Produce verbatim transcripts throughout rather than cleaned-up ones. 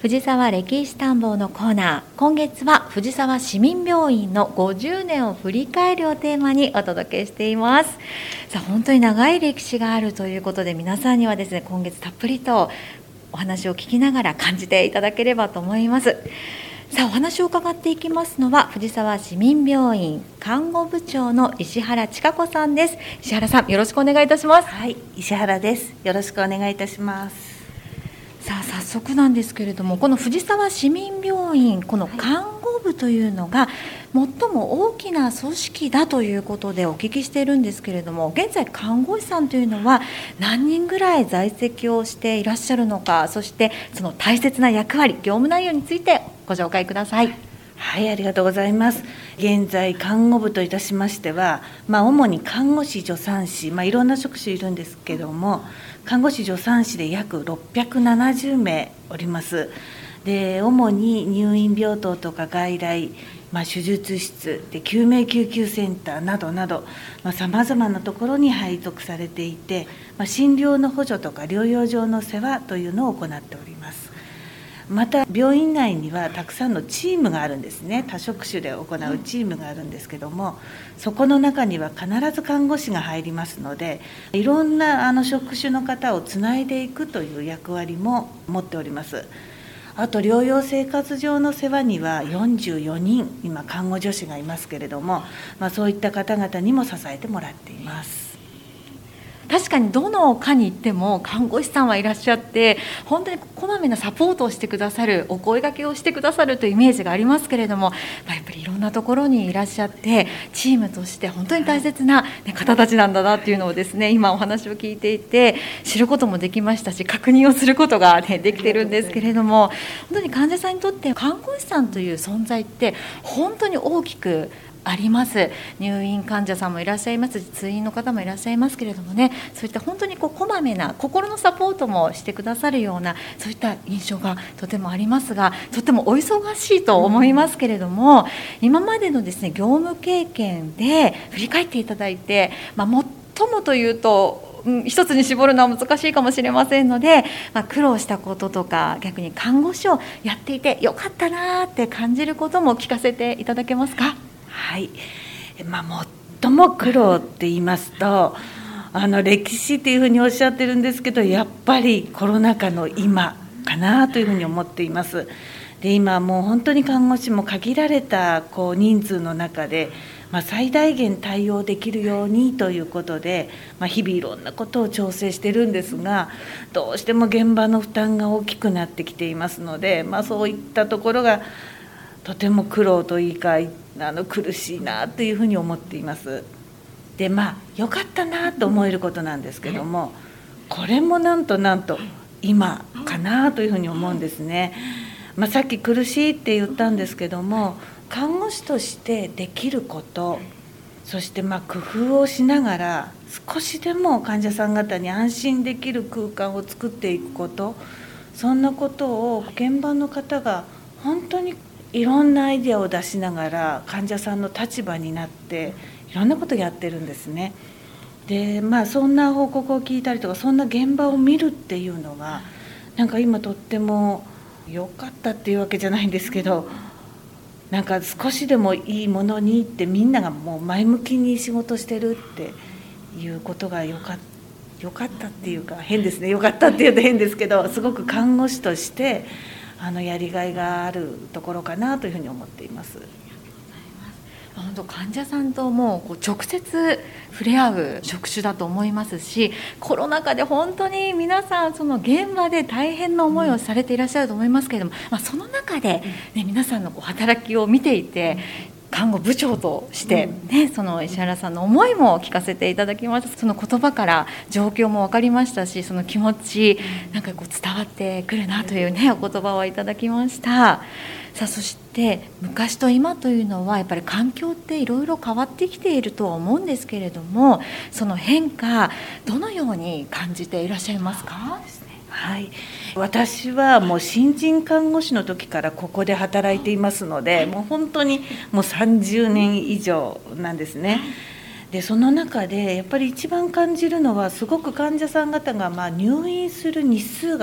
藤沢歴史探訪のコーナー、今月は藤沢市民病院のごじゅうねんを振り返るをテーマにお届けしています。さあ、本当に長い歴史があるということで、皆さんにはですね、今月たっぷりとお話を聞きながら感じていただければと思います。さあ、お話を伺っていきますのは藤沢市民病院看護部長の石原千佳子さんです。石原さん、よろしくお願いいたします。 はい、石原です。よろしくお願いいたします。 さあ、早速なんですけれども、この藤沢市民病院、この看護部というのが最も大きな組織だということでお聞きしているんですけれども、現在看護師さんというのは何人ぐらい在籍をしていらっしゃるのか、そしてその大切な役割、業務内容についてご紹介ください。 はい、ありがとうございます。現在看護部といたしましては、まあ、主に看護師助産師、まあ、いろんな職種いるんですけども、看護師助産師で約ろっぴゃくななじゅうめいおります。で、主に入院病棟とか外来、まあ、手術室で救命救急センターなどなどさまざ、まなところに配属されていて、まあ、診療の補助とか療養上の世話というのを行っております。また病院内にはたくさんのチームがあるんですね。多職種で行うチームがあるんですけども、そこの中には必ず看護師が入りますので、いろんなあの職種の方をつないでいくという役割も持っております。あと療養生活上の世話にはよんじゅうよにん今看護助手がいますけれども、まあ、そういった方々にも支えてもらっています。 確かにどの科に行っても看護師さんはいらっしゃって、本当にこまめなサポートをしてくださる、お声掛けをしてくださるというイメージがありますけれども、まあ、やっぱりいろんなところにいらっしゃって、チームとして本当に大切な、ね、方たちなんだなっていうのをですね、今お話を聞いていて知ることもできましたし、確認をすることが、ね、できてるんですけれども、本当に患者さんにとって看護師さんという存在って本当に大きくあります。入院患者さんもいらっしゃいますし、通院の方もいらっしゃいますけれどもね、そういった本当にこうこまめな心のサポートもしてくださるような、そういった印象がとてもありますが、とてもお忙しいと思いますけれども、うん、今までのですね業務経験で振り返っていただいて、まあ、最もというと一つに絞るのは難しいかもしれませんので、まあ、苦労したこととか、逆に看護師をやっていてよかったなって感じることも聞かせていただけますか？ はい、まあ、最も苦労って言いますと、あの歴史っていうふうにおっしゃってるんですけど、やっぱりコロナ禍の今かなというふうに思っています。で、今もう本当に看護師も限られたこう人数の中で、まあ、最大限対応できるようにということで、まあ、日々いろんなことを調整してるんですが、どうしても現場の負担が大きくなってきていますので、まあ、そういったところがとても苦労といいか、あの苦しいなというふうに思っています。で、まあ良かったなと思えることなんですけども、これもなんとなんと今かなというふうに思うんですね。まあ、さっき苦しいって言ったんですけども、看護師としてできること、そしてまあ工夫をしながら少しでも患者さん方に安心できる空間を作っていくこと、そんなことを現場の方が本当にいろんなアイデアを出しながら患者さんの立場になっていろんなことをやってるんですね。で、まあそんな報告を聞いたりとか、そんな現場を見るっていうのがなんか今とっても良かったっていうわけじゃないんですけど、なんか少しでもいいものにってみんながもう前向きに仕事してるっていうことがよかった、よかったっていうか変ですね。よかったっていうと変ですけど、すごく看護師としてあのやりがいがあるところかなというふうに思っています。 本当、患者さんともう直接触れ合う職種だと思いますし、コロナ禍で本当に皆さんその現場で大変な思いをされていらっしゃると思いますけれども、まあ、その中で、ね、皆さんのこう働きを見ていて、看護部長として、ね、その石原さんの思いも聞かせていただきました。その言葉から状況も分かりましたし、その気持ちなんかこう伝わってくるなという、ね、お言葉をいただきました。さあ、そして昔と今というのはやっぱり環境っていろいろ変わってきているとは思うんですけれども、その変化どのように感じていらっしゃいますか？ はい、私はもう新人看護師の時からここで働いていますので、もう本当にもうさんじゅうねん以上なんですね。で、その中でやっぱり一番感じるのは、すごく患者さん方がまあ入院する日数が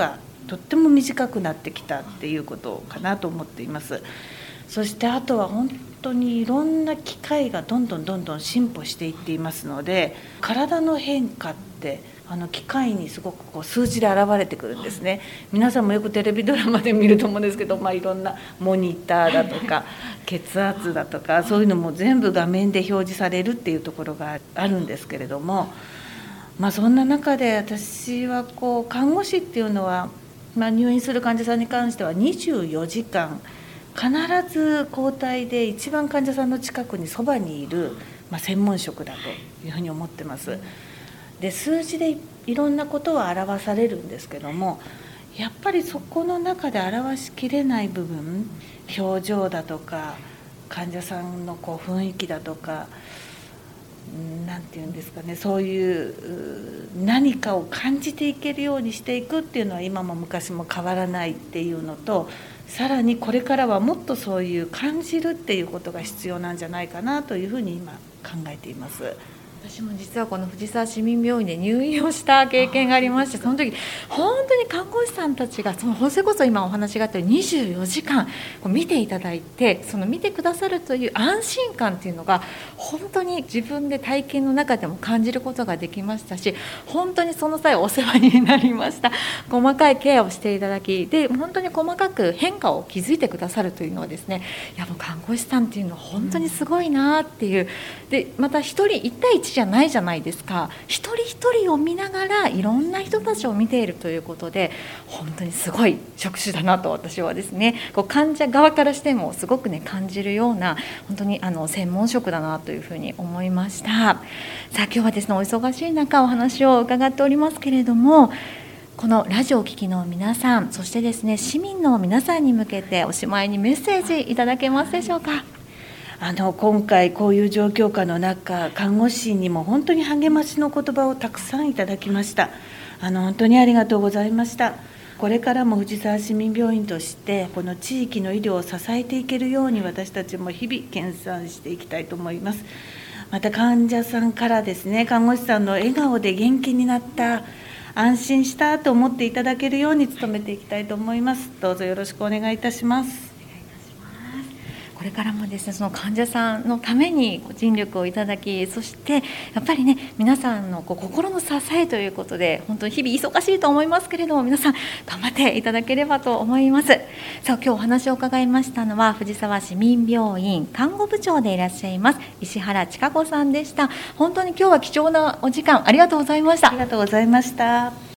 とっても短くなってきたっていうことかなと思っています。そしてあとは本当にいろんな機械がどんどんどんどん進歩していっていますので、体の変化ってあの機械にすごくこう数字で現れてくるんですね。皆さんもよくテレビドラマで見ると思うんですけど、まあ、いろんなモニターだとか血圧だとかそういうのも全部画面で表示されるっていうところがあるんですけれども、まあ、そんな中で私はこう看護師っていうのは、まあ、入院する患者さんに関してはにじゅうよじかん必ず交代で一番患者さんの近くにそばにいる、まあ、専門職だというふうに思ってます。で数字でいろんなことは表されるんですけども、やっぱりそこの中で表しきれない部分、表情だとか患者さんのこう雰囲気だとか、なんていうんですかね、そういう何かを感じていけるようにしていくっていうのは今も昔も変わらないっていうのと、さらにこれからはもっとそういう感じるっていうことが必要なんじゃないかなというふうに今考えています。 私も実はこの藤沢市民病院で入院をした経験がありまして、その時本当に看護師さんたちがそのそれこそ今お話があったようににじゅうよじかんこう見ていただいて、その見てくださるという安心感っていうのが本当に自分で体験の中でも感じることができましたし、本当にその際お世話になりました。細かいケアをしていただき、で本当に細かく変化を気づいてくださるというのはですね、いやもう看護師さんっていうのは本当にすごいなっていう。でまた一人一対一じゃないじゃないですか。一人一人を見ながらいろんな人たちを見ているということで、本当にすごい職種だなと私はですね、こう患者側からしてもすごくね感じるような本当にあの専門職だなというふうに思いました。さあ今日はですね、お忙しい中お話を伺っておりますけれども、このラジオを聴きの皆さん、そしてですね市民の皆さんに向けておしまいにメッセージいただけますでしょうか。 あの今回こういう状況下の中、看護師にも本当に励ましの言葉をたくさんいただきました。あの本当にありがとうございました。これからも藤沢市民病院としてこの地域の医療を支えていけるように、私たちも日々研鑽していきたいと思います。また患者さんからですね、看護師さんの笑顔で元気になった、安心したと思っていただけるように努めていきたいと思います。どうぞよろしくお願いいたします。 これからもですね、その患者さんのために尽力をいただき、そしてやっぱりね皆さんのこう心の支えということで、本当に日々忙しいと思いますけれども、皆さん頑張っていただければと思います。さあ今日お話を伺いましたのは藤沢市民病院看護部長でいらっしゃいます石原千佳子さんでした。本当に今日は貴重なお時間ありがとうございました。 ありがとうございました。